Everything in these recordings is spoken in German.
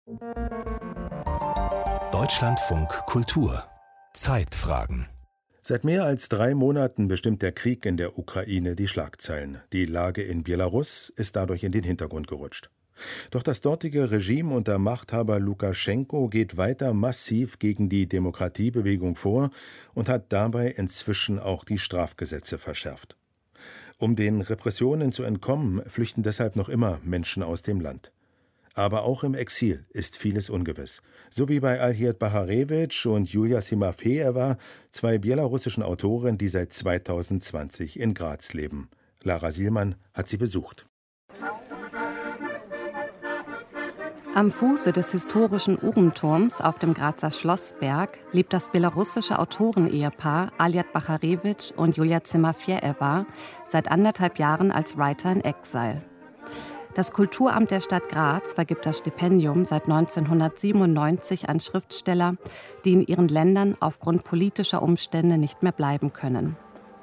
Deutschlandfunk Kultur Zeitfragen. Seit mehr als 3 Monaten bestimmt der Krieg in der Ukraine die Schlagzeilen. Die Lage in Belarus ist dadurch in den Hintergrund gerutscht. Doch das dortige Regime unter Machthaber Lukaschenko geht weiter massiv gegen die Demokratiebewegung vor und hat dabei inzwischen auch die Strafgesetze verschärft. Um den Repressionen zu entkommen, flüchten deshalb noch immer Menschen aus dem Land. Aber auch im Exil ist vieles ungewiss. So wie bei Aljed Bacharewitsch und Julia Timofejewa, 2 belarussischen Autoren, die seit 2020 in Graz leben. Lara Sielmann hat sie besucht. Am Fuße des historischen Uhrenturms auf dem Grazer Schlossberg lebt das belarussische Autorenehepaar Aljed Bacharewitsch und Julia Timofejewa seit 1,5 Jahren als Writer in Exile. Das Kulturamt der Stadt Graz vergibt das Stipendium seit 1997 an Schriftsteller, die in ihren Ländern aufgrund politischer Umstände nicht mehr bleiben können.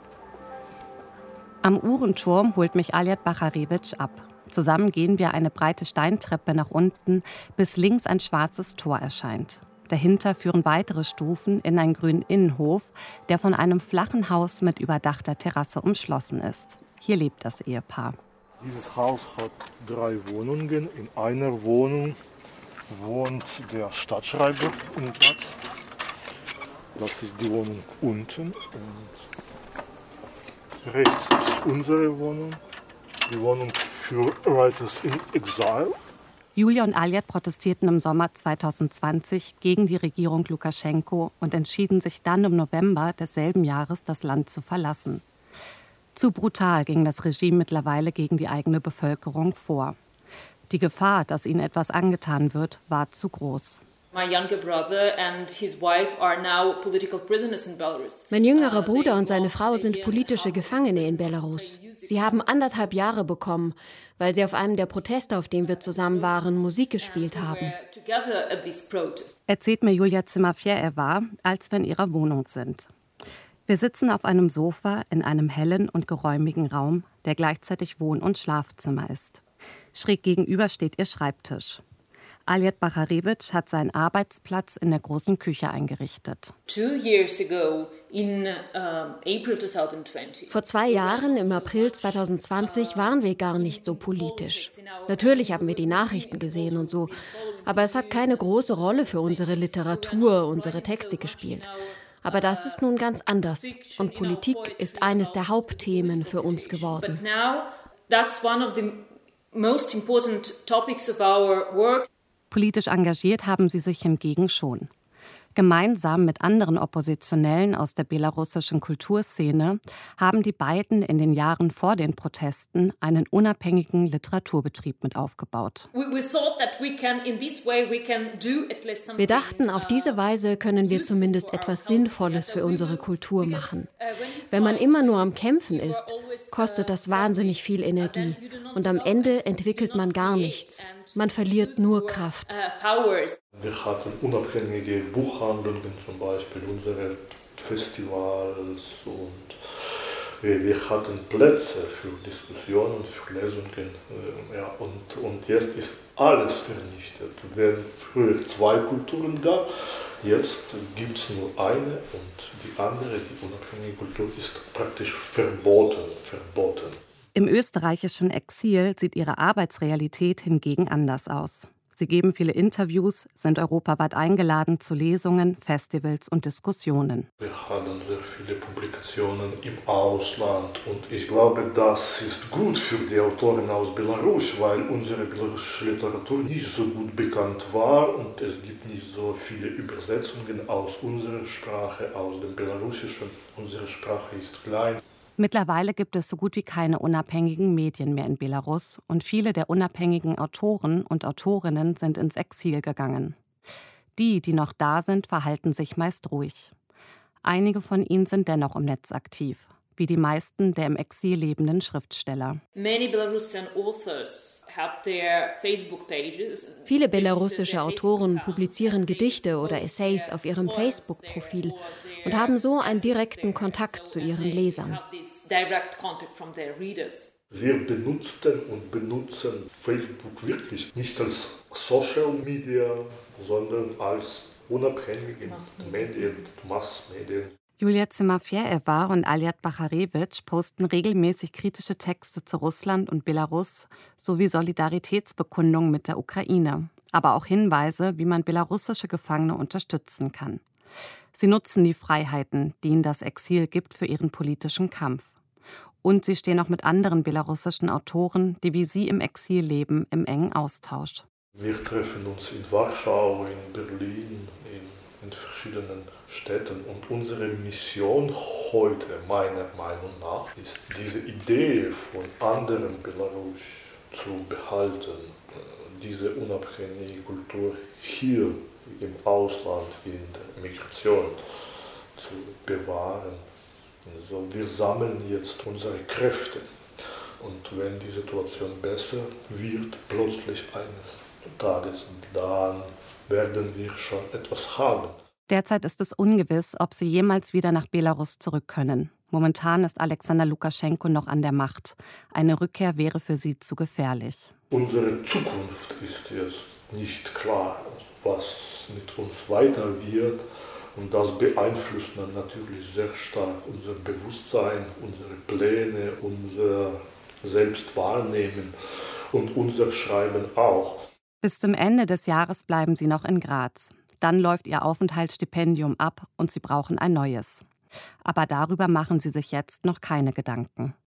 Am Uhrenturm holt mich Aljed Bacharewitsch ab. Zusammen gehen wir eine breite Steintreppe nach unten, bis links ein schwarzes Tor erscheint. Dahinter führen weitere Stufen in einen grünen Innenhof, der von einem flachen Haus mit überdachter Terrasse umschlossen ist. Hier lebt das Ehepaar. Dieses Haus hat 3 Wohnungen. In einer Wohnung wohnt der Stadtschreiber in Graz. Das ist die Wohnung unten. Und rechts ist unsere Wohnung, die Wohnung für Writers in Exile. Julia und Aljed protestierten im Sommer 2020 gegen die Regierung Lukaschenko und entschieden sich dann im November desselben Jahres, das Land zu verlassen. Zu brutal ging das Regime mittlerweile gegen die eigene Bevölkerung vor. Die Gefahr, dass ihnen etwas angetan wird, war zu groß. Mein jüngerer Bruder und seine Frau sind politische Gefangene in Belarus. Sie haben 1,5 Jahre bekommen, weil sie auf einem der Proteste, auf dem wir zusammen waren, Musik gespielt haben. Erzählt mir Julia Timofejewa, als wir in ihrer Wohnung sind. Wir sitzen auf einem Sofa in einem hellen und geräumigen Raum, der gleichzeitig Wohn- und Schlafzimmer ist. Schräg gegenüber steht ihr Schreibtisch. Aljed Bacharewitsch hat seinen Arbeitsplatz in der großen Küche eingerichtet. Vor 2 Jahren, im April 2020, waren wir gar nicht so politisch. Natürlich haben wir die Nachrichten gesehen und so, aber es hat keine große Rolle für unsere Literatur, unsere Texte gespielt. Aber das ist nun ganz anders und Politik ist eines der Hauptthemen für uns geworden. Politisch engagiert haben sie sich hingegen schon. Gemeinsam mit anderen Oppositionellen aus der belarussischen Kulturszene haben die beiden in den Jahren vor den Protesten einen unabhängigen Literaturbetrieb mit aufgebaut. Wir dachten, auf diese Weise können wir zumindest etwas Sinnvolles für unsere Kultur machen. Wenn man immer nur am Kämpfen ist, kostet das wahnsinnig viel Energie und am Ende entwickelt man gar nichts. Man verliert nur Kraft. Wir hatten unabhängige Buchhandlungen, zum Beispiel unsere Festivals, und wir hatten Plätze für Diskussionen, für Lesungen. Und jetzt ist alles vernichtet. Wenn früher 2 Kulturen gab, jetzt gibt es nur eine und die andere, die unabhängige Kultur, ist praktisch verboten. Im österreichischen Exil sieht ihre Arbeitsrealität hingegen anders aus. Sie geben viele Interviews, sind europaweit eingeladen zu Lesungen, Festivals und Diskussionen. Wir haben sehr viele Publikationen im Ausland und ich glaube, das ist gut für die Autoren aus Belarus, weil unsere belarussische Literatur nicht so gut bekannt war und es gibt nicht so viele Übersetzungen aus unserer Sprache, aus dem Belarussischen. Unsere Sprache ist klein. Mittlerweile gibt es so gut wie keine unabhängigen Medien mehr in Belarus und viele der unabhängigen Autoren und Autorinnen sind ins Exil gegangen. Die noch da sind, verhalten sich meist ruhig. Einige von ihnen sind dennoch im Netz aktiv, wie die meisten der im Exil lebenden Schriftsteller. Viele belarussische Autoren publizieren Gedichte oder Essays auf ihrem Facebook-Profil und haben so einen direkten Kontakt zu ihren Lesern. Wir benutzten und benutzen Facebook wirklich nicht als Social Media, sondern als unabhängige Medien, Massmedien. Julia Zimafjejewa und Aljat Bacharewitsch posten regelmäßig kritische Texte zu Russland und Belarus sowie Solidaritätsbekundungen mit der Ukraine, aber auch Hinweise, wie man belarussische Gefangene unterstützen kann. Sie nutzen die Freiheiten, die ihnen das Exil gibt, für ihren politischen Kampf. Und sie stehen auch mit anderen belarussischen Autoren, die wie sie im Exil leben, im engen Austausch. Wir treffen uns in Warschau, in Berlin, in verschiedenen Städten. Und unsere Mission heute, meiner Meinung nach, ist, diese Idee von anderen Belarus zu behalten, diese unabhängige Kultur hier im Ausland, in der Migration zu bewahren. Also wir sammeln jetzt unsere Kräfte. Und wenn die Situation besser wird, plötzlich eines Tages, dann werden wir schon etwas haben. Derzeit ist es ungewiss, ob sie jemals wieder nach Belarus zurück können. Momentan ist Alexander Lukaschenko noch an der Macht. Eine Rückkehr wäre für sie zu gefährlich. Unsere Zukunft ist jetzt nicht klar, was mit uns weiter wird. Und das beeinflusst dann natürlich sehr stark unser Bewusstsein, unsere Pläne, unser Selbstwahrnehmen und unser Schreiben auch. Bis zum Ende des Jahres bleiben sie noch in Graz. Dann läuft ihr Aufenthaltsstipendium ab und sie brauchen ein neues. Aber darüber machen sie sich jetzt noch keine Gedanken.